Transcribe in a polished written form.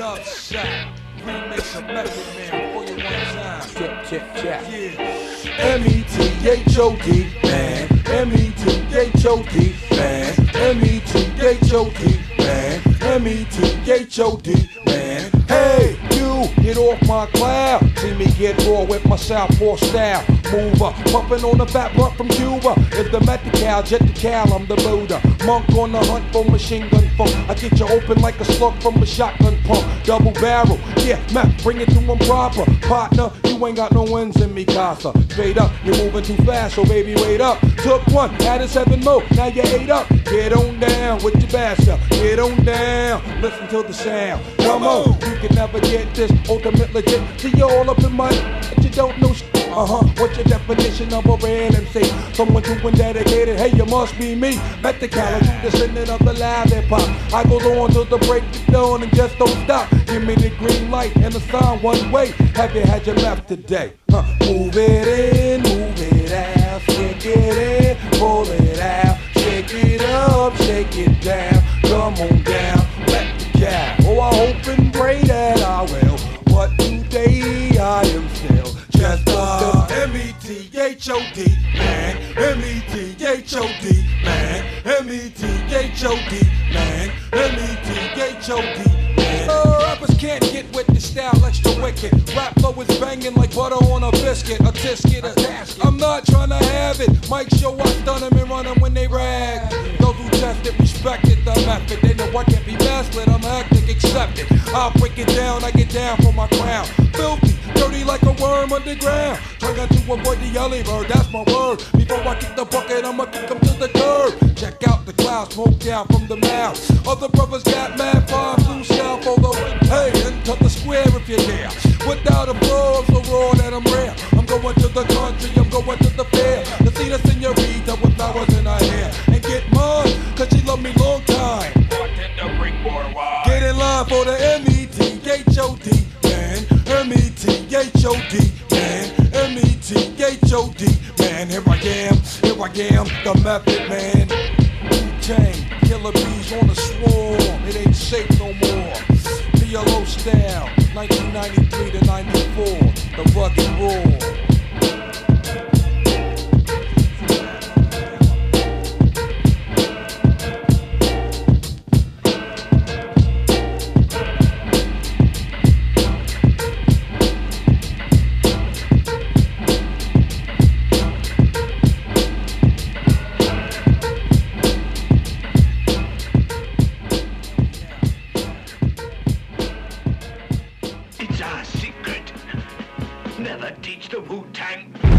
Dub Shot, remix of Method Man for you one time. Check. Yeah. M-E-T-H-O-D, man. M-E-T-H-O-D, man. M-E-T-H-O-D, man. M-E-T-H-O-D, man. Hey, you, get off my cloud. See me get raw with my southpaw style. Mover, pumping on the fat blunt from Cuba. If the Medi-Cal, jet the Cal, I'm the Buddha. Monk on the hunt for machine gun funk. I get you open like a slug from a shotgun pump. Double barrel, yeah, Mac, bring it to him proper. Partner, you ain't got no wins in me, casa. Straight up, you're moving too fast, so baby, wait up. Took one, added 7 more, now you 8 up. Get on down with your bastard, get on down. Listen to the sound, come on. You can never get this ultimate legit. See you all up in my, but you don't know shit. What's your definition of a real MC? Someone doing dedicated, hey, you must be me. Met the caliber, descendant of the live hip hop. I go on till the break of dawn and just don't stop. Give me the green light and the sign one way. Have you had your left today? Move it in, move it out, shake it in, pull it out, shake it up, shake it down. Come on down, let the cow. Oh, I hope and pray that I will. But today I am still just M-E-T-H-O-D, man. M-E-T-H-O-D, man. M-E-T-H-O-D, man. M-E-T-H-O-D, man. Rappers can't get with the style extra wicked. Rap flow is banging like butter on a biscuit, a tisket, a tasket. I'm not trying to have it. Mike show I stun them and run them when they rag. Those who test it, respected the method. They know I can't be messed with. I'm hectic, accept it. I'll break it down, I get down for my crown. Filthy, dirty like a worm underground. Trying to avoid the yelly bird, that's my word. Before I kick the bucket, I'ma kick him to the curb. Check out the clouds, smoke down from the mouth. Other brothers got mad fire, blue shell for the way. Hey, into the square if you're there. Without a flow, I'm so raw that I'm rare. I'm going to the country, I'm going to the fair. To see the senorita with flowers in her hair. And get mine, cause she loved me long time. Get in line for the M-E-T-H-O-D, man. M-E-T-H-O-D, man. M-E-T-H-O-D, man. Here I am, the Method Man. Wu-Tang, killer bees on the swarm. It ain't safe no more. PLO style, 1993 to 94, the rugged raw. It's our secret. Never teach the Wu-Tang.